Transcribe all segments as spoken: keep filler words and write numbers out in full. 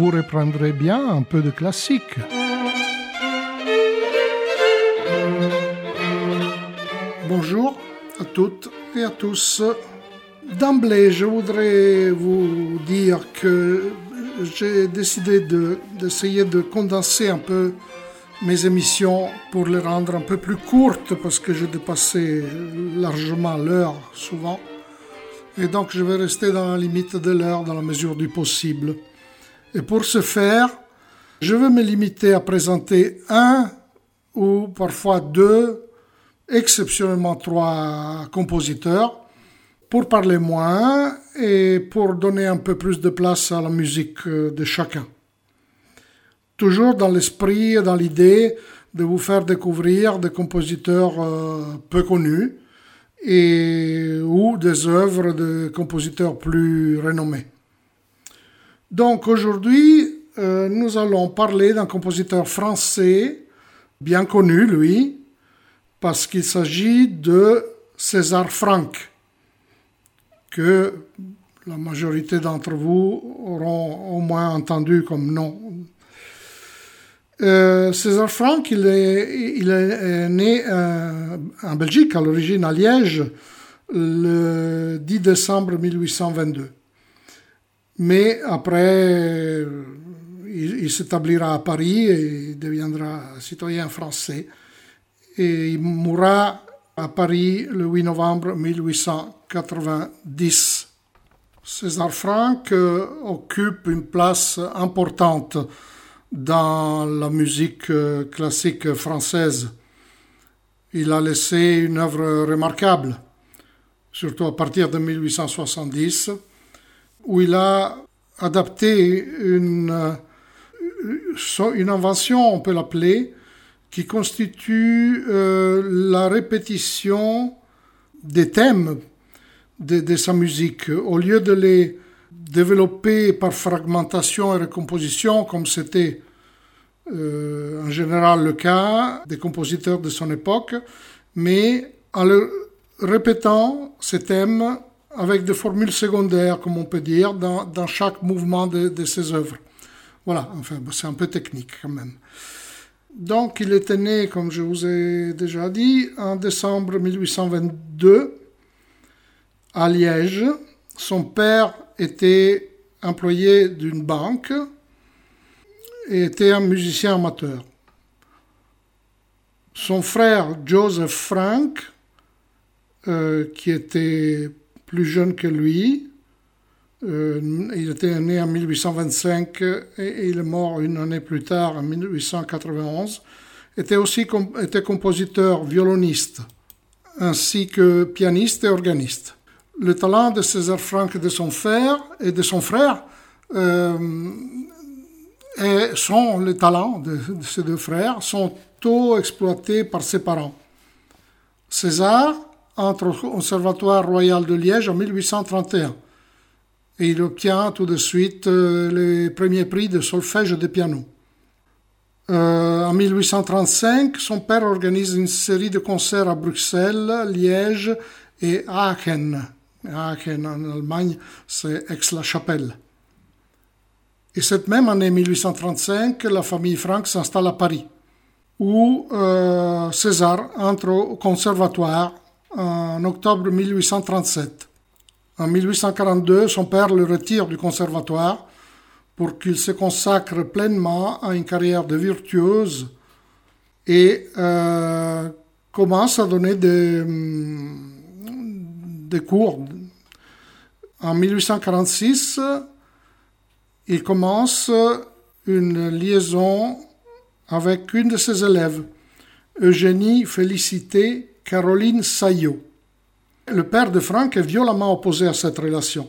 vous reprendrez bien un peu de classique. Bonjour à toutes et à tous. D'emblée, je voudrais vous dire que j'ai décidé de, d'essayer de condenser un peu mes émissions pour les rendre un peu plus courtes parce que je dépassais largement l'heure souvent. Et donc je vais rester dans la limite de l'heure dans la mesure du possible. Et pour ce faire, je vais me limiter à présenter un ou parfois deux, exceptionnellement trois compositeurs pour parler moins et pour donner un peu plus de place à la musique de chacun. Toujours dans l'esprit et dans l'idée de vous faire découvrir des compositeurs euh, peu connus et ou des œuvres de compositeurs plus renommés. Donc aujourd'hui, euh, nous allons parler d'un compositeur français bien connu, lui, parce qu'il s'agit de César Franck, que la majorité d'entre vous auront au moins entendu comme nom. Euh, César Franck, il est, il est né euh, en Belgique, à l'origine à Liège, le dix décembre mille huit cent vingt-deux. Mais après, il, il s'établira à Paris et il deviendra citoyen français. Et il mourra à Paris le huit novembre mille huit cent quatre-vingt-dix. César Franck euh, occupe une place importante dans la musique classique française. Il a laissé une œuvre remarquable, surtout à partir de mille huit cent soixante-dix, où il a adapté une, une invention, on peut l'appeler, qui constitue euh, la répétition des thèmes de, de sa musique. Au lieu de les développé par fragmentation et recomposition, comme c'était euh, en général le cas des compositeurs de son époque, mais en le répétant ces thèmes avec des formules secondaires, comme on peut dire, dans, dans chaque mouvement de, de ses œuvres. Voilà, enfin, c'est un peu technique quand même. Donc, il était né, comme je vous ai déjà dit, en décembre mille huit cent vingt-deux, à Liège. Son père était employé d'une banque et était un musicien amateur. Son frère Joseph Franck, euh, qui était plus jeune que lui, euh, il était né en mille huit cent vingt-cinq et il est mort une année plus tard, en mille huit cent quatre-vingt-onze, était aussi com- était compositeur, violoniste, ainsi que pianiste et organiste. Le talent de César Franck et de son frère, et de son frère euh, et sont les talents de, de ces deux frères sont tôt exploités par ses parents. César entre au Conservatoire royal de Liège en mille huit cent trente et un et il obtient tout de suite euh, les premiers prix de solfège et de piano. Euh, en mille huit cent trente-cinq, son père organise une série de concerts à Bruxelles, Liège et Aachen. Aachen en Allemagne, c'est Aix-la-Chapelle. Et cette même année mille huit cent trente-cinq, la famille Franck s'installe à Paris, où euh, César entre au conservatoire en octobre mille huit cent trente-sept. En mille huit cent quarante-deux, son père le retire du conservatoire pour qu'il se consacre pleinement à une carrière de virtuose et euh, commence à donner des, des cours. En mille huit cent quarante-six, il commence une liaison avec une de ses élèves, Eugénie Félicité Caroline Saillot. Le père de Franck est violemment opposé à cette relation.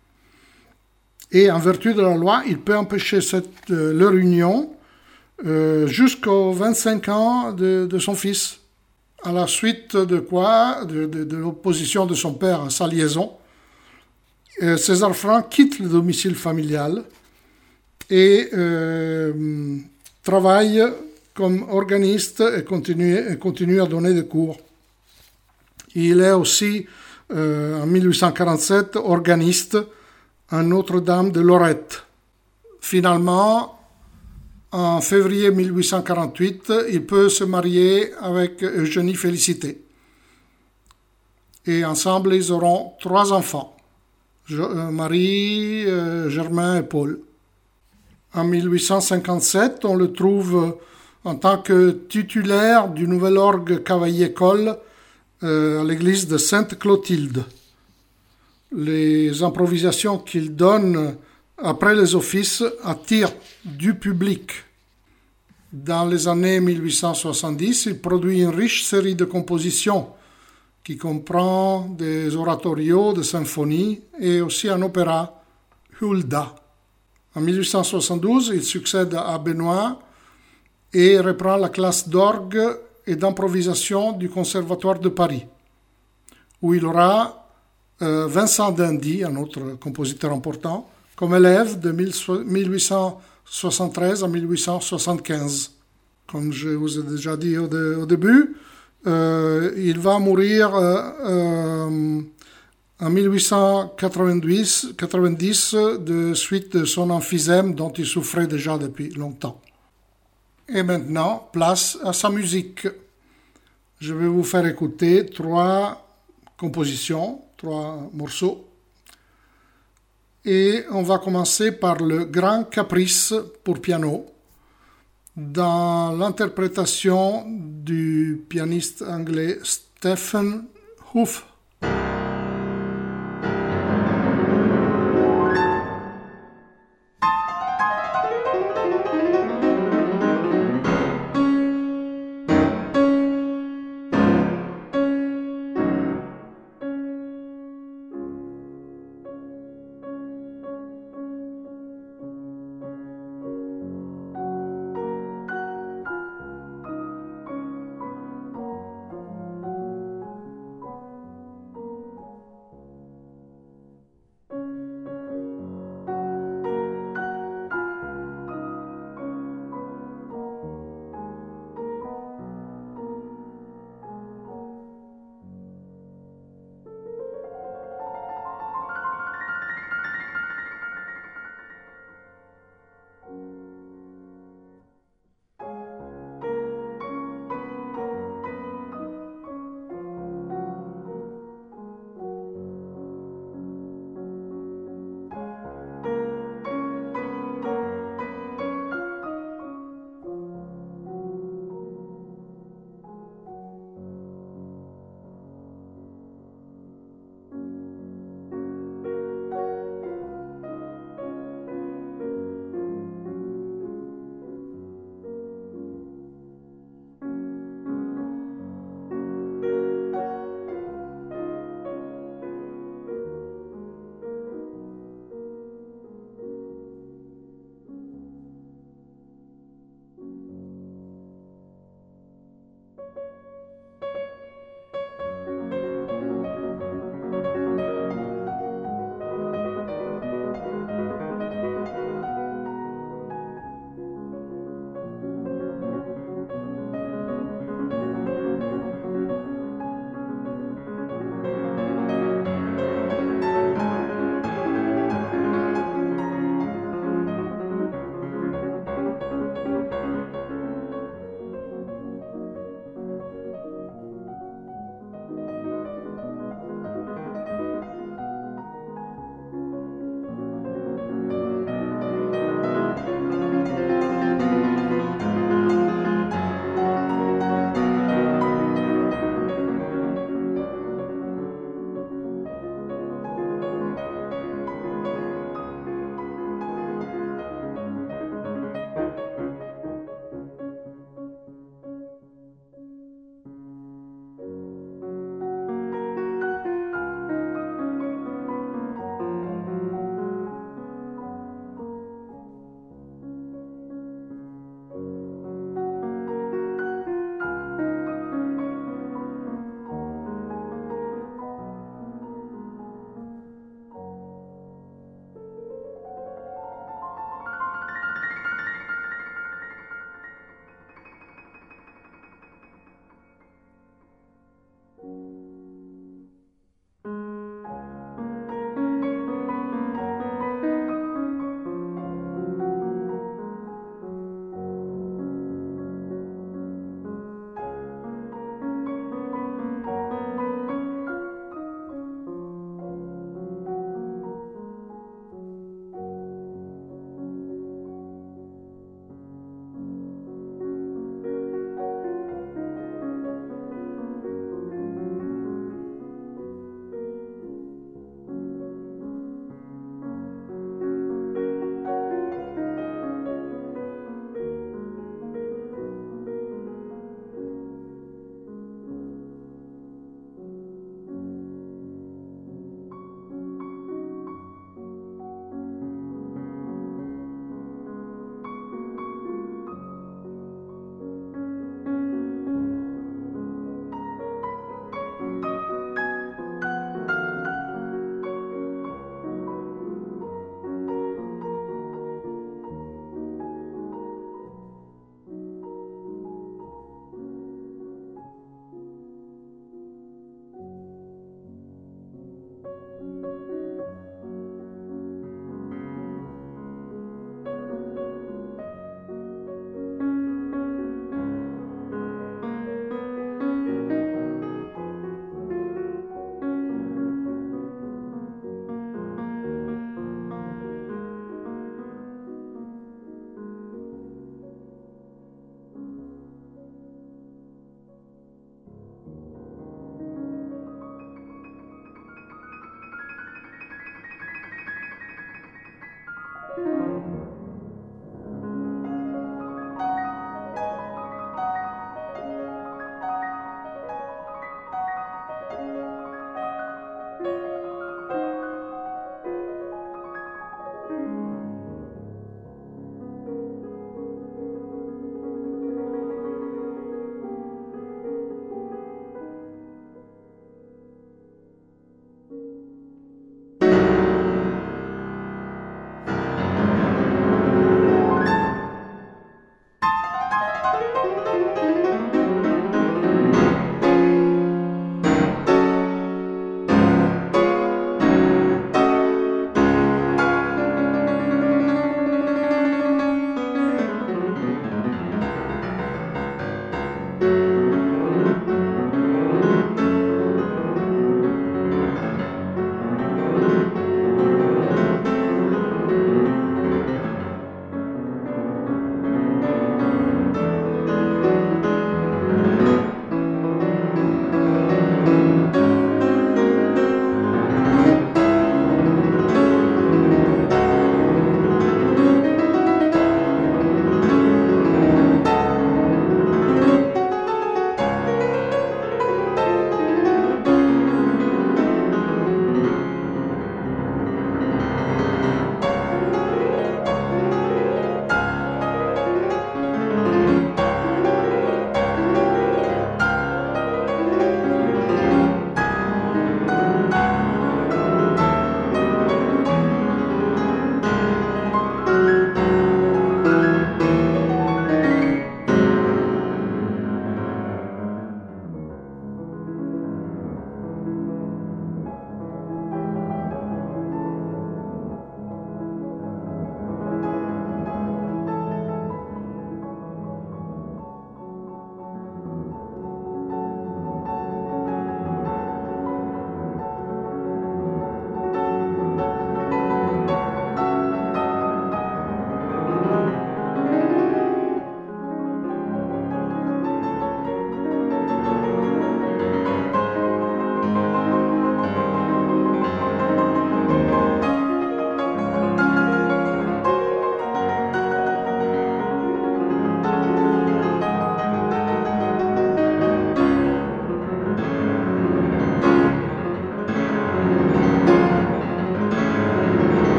Et en vertu de la loi, il peut empêcher cette, euh, leur union euh, jusqu'aux vingt-cinq ans de, de son fils. À la suite de quoi, de, de, de l'opposition de son père à sa liaison, euh, César Franck quitte le domicile familial et euh, travaille comme organiste et continue, et continue à donner des cours. Il est aussi, euh, en mille huit cent quarante-sept, organiste à Notre-Dame de Lorette. Finalement, en février mille huit cent quarante-huit, il peut se marier avec Eugénie Félicité. Et ensemble, ils auront trois enfants, Marie, euh, Germain et Paul. En mille huit cent cinquante-sept, on le trouve en tant que titulaire du nouvel orgue Cavaillé-Coll euh, à l'église de Sainte-Clotilde. Les improvisations qu'il donne après les offices attirent du public. Dans les années mille huit cent soixante-dix, il produit une riche série de compositions qui comprend des oratorios, des symphonies et aussi un opéra, Hulda. En mille huit cent soixante-douze, il succède à Benoît et reprend la classe d'orgue et d'improvisation du Conservatoire de Paris, où il aura euh, Vincent d'Indy, un autre compositeur important, comme élève de mille huit cent soixante-treize à mille huit cent soixante-quinze. Comme je vous ai déjà dit au, de, au début, euh, il va mourir euh, euh, en mille huit cent quatre-vingt-dix, quatre-vingt-dix de suite de son emphysème dont il souffrait déjà depuis longtemps. Et maintenant, place à sa musique. Je vais vous faire écouter trois compositions, trois morceaux. Et on va commencer par le Grand Caprice pour piano, dans l'interprétation du pianiste anglais Stephen Hough.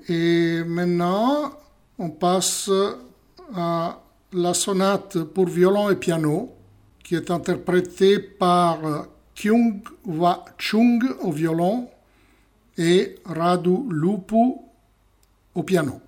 Et maintenant, on passe à la sonate pour violon et piano, qui est interprétée par Kyung Hwa Chung au violon et Radu Lupu au piano.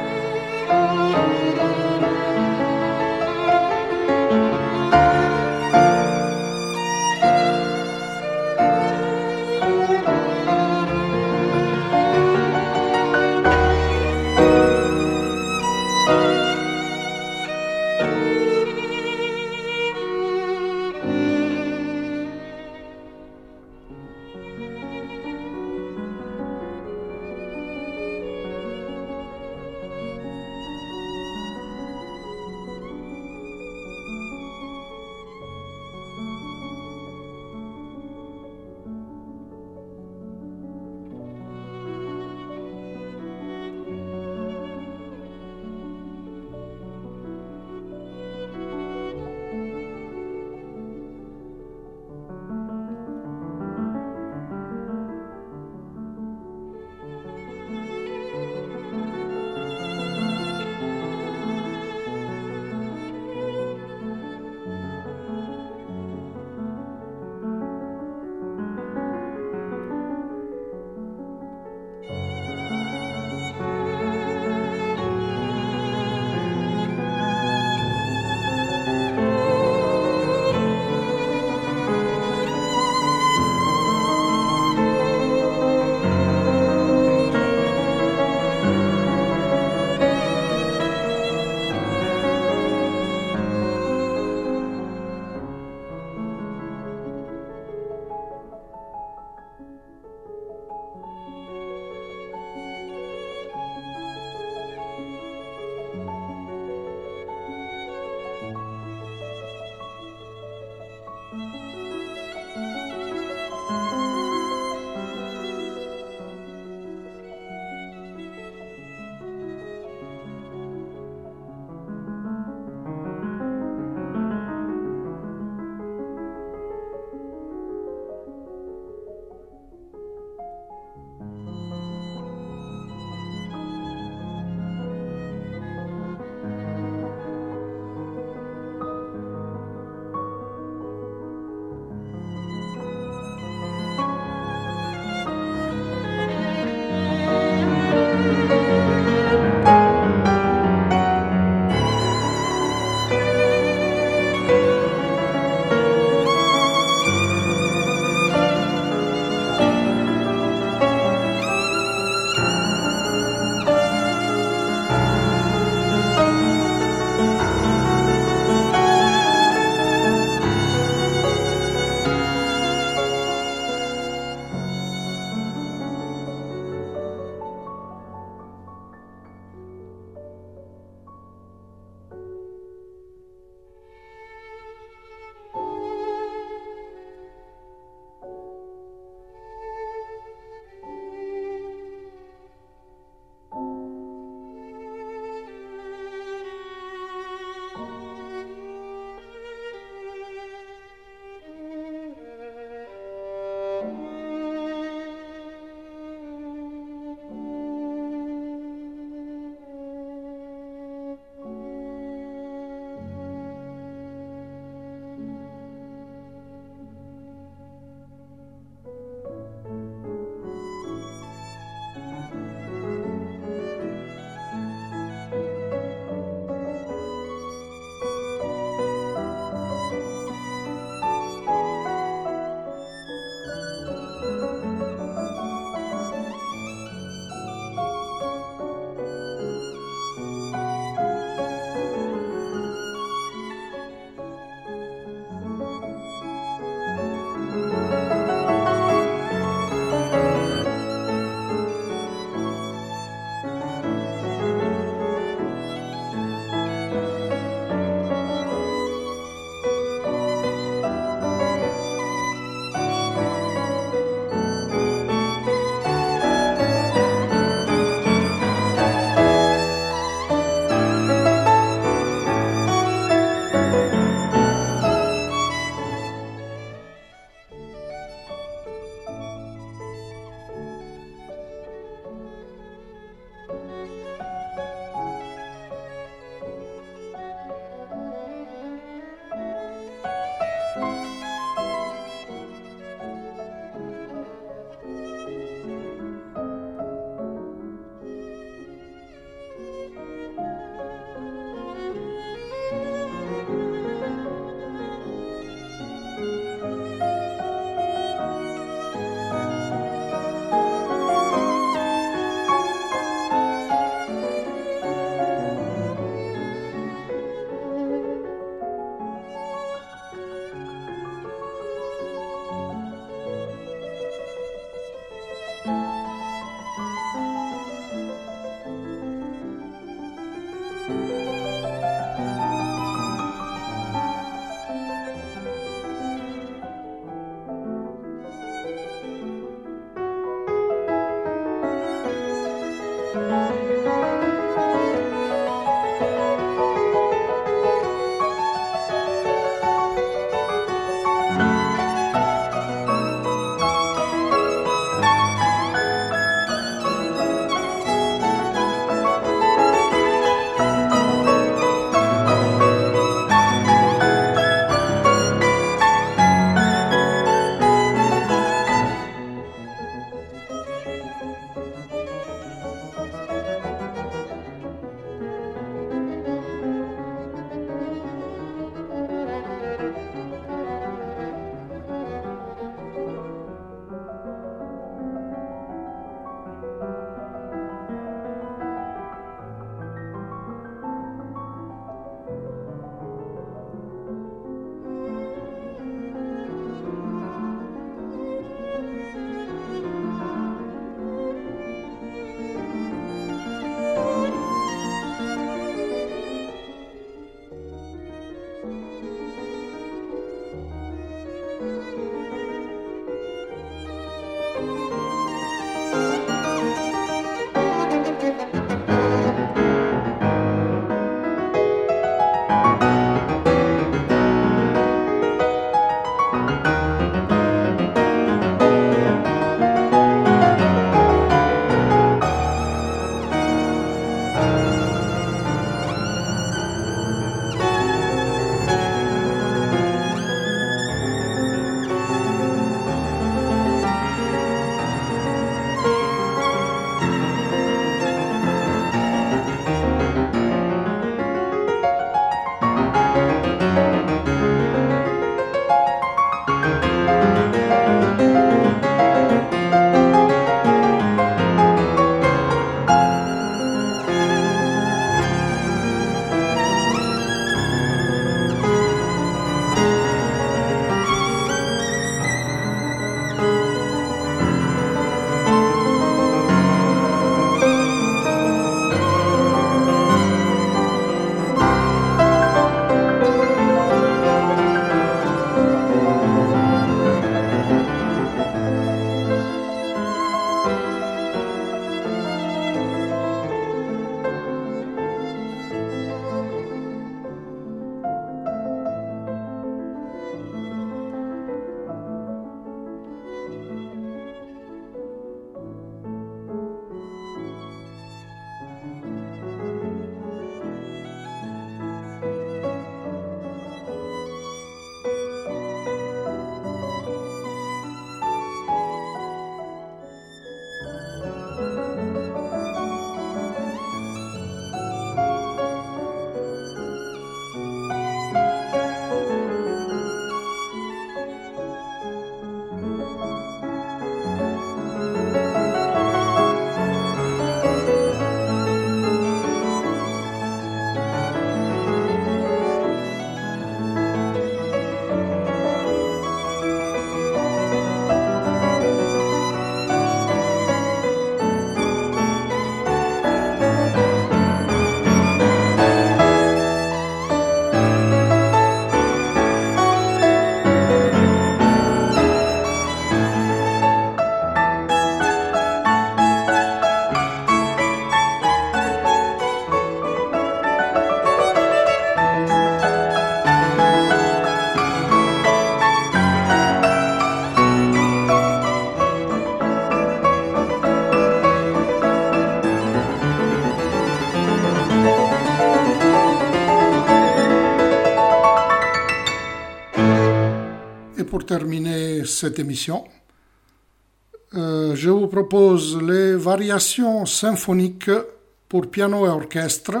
terminer cette émission, euh, je vous propose les variations symphoniques pour piano et orchestre,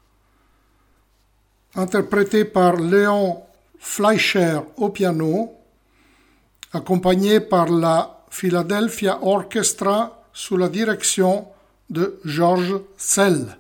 interprétées par Léon Fleischer au piano, accompagné par la Philadelphia Orchestra sous la direction de George Szell.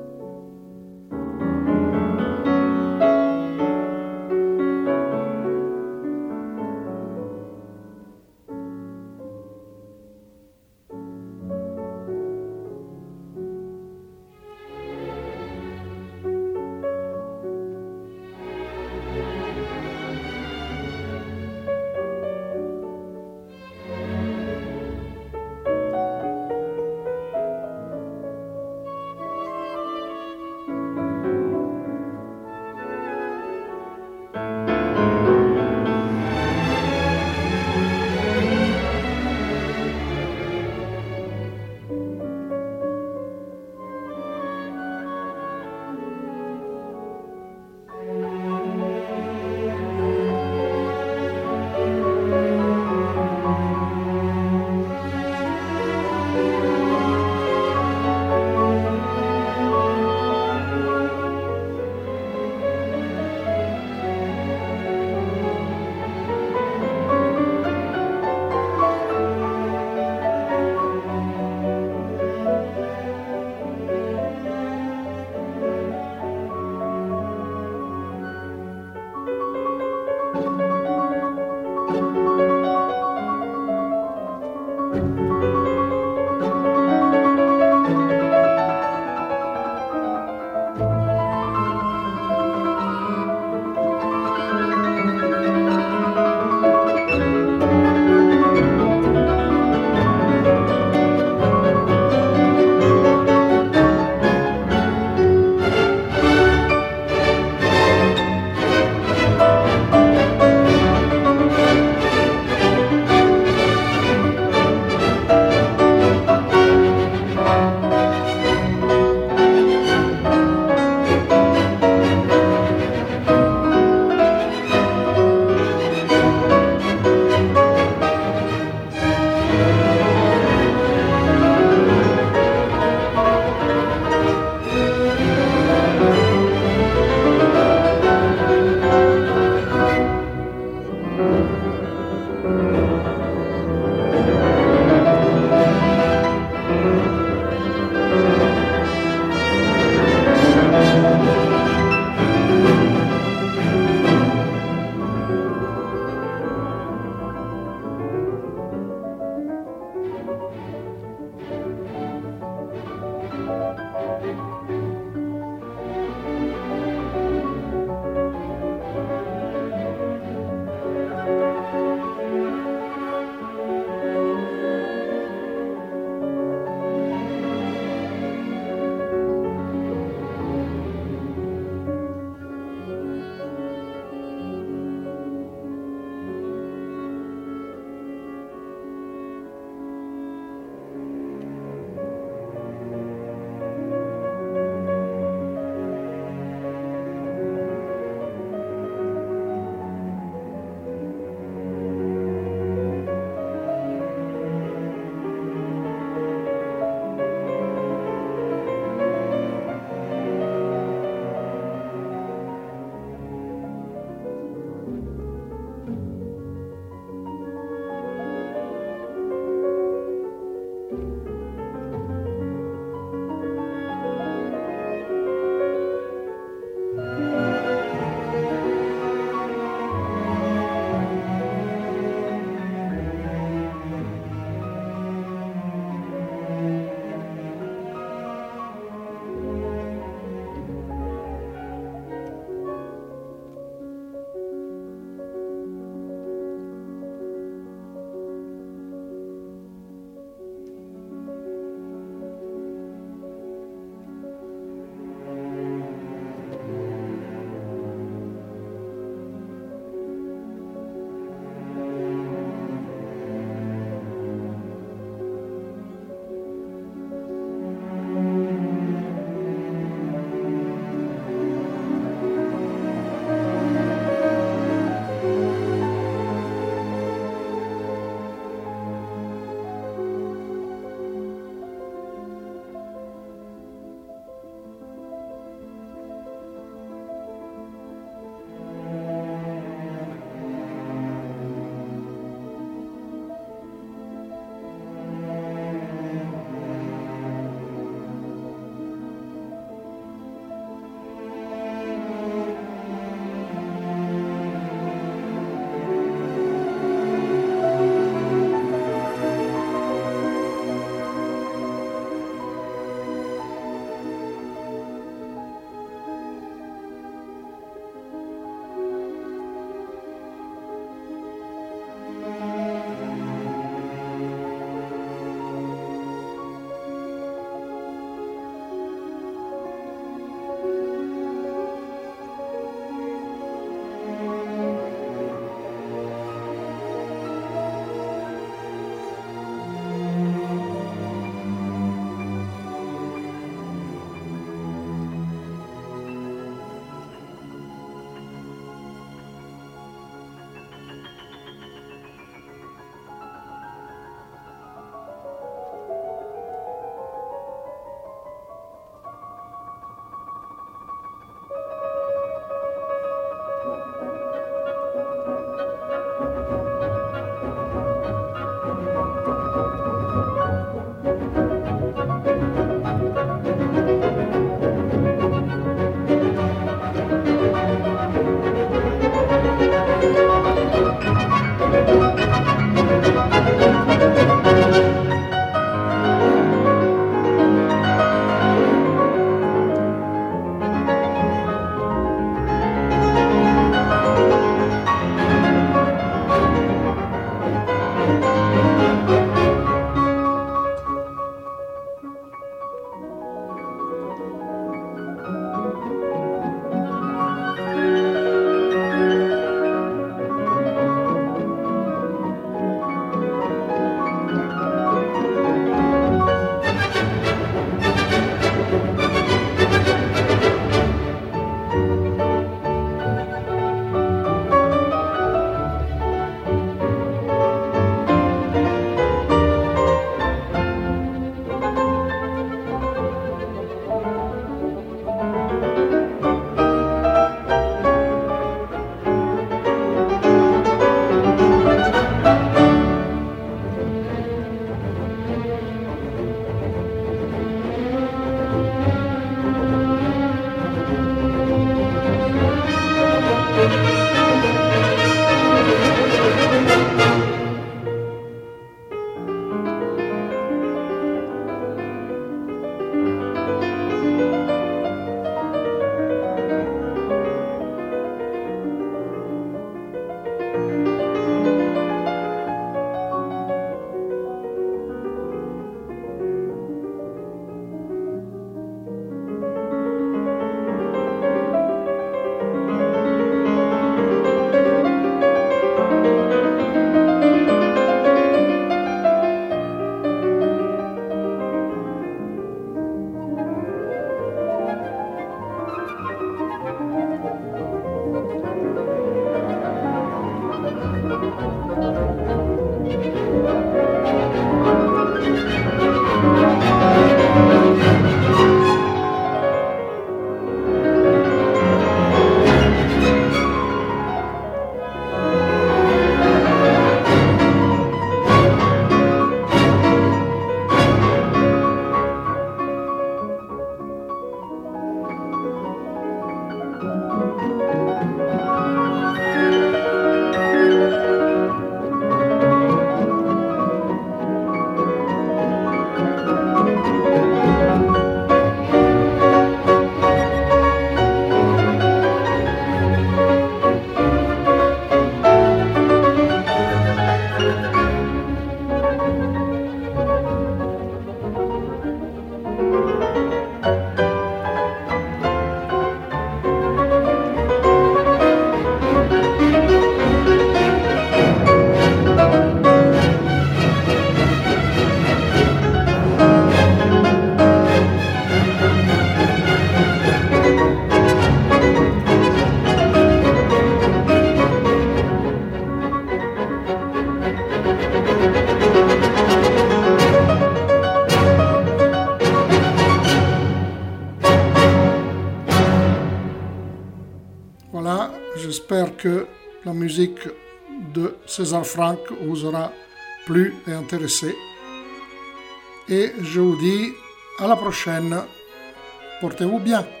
j'espère que la musique de César Franck vous aura plu et intéressé. Et je vous dis à la prochaine. Portez-vous bien.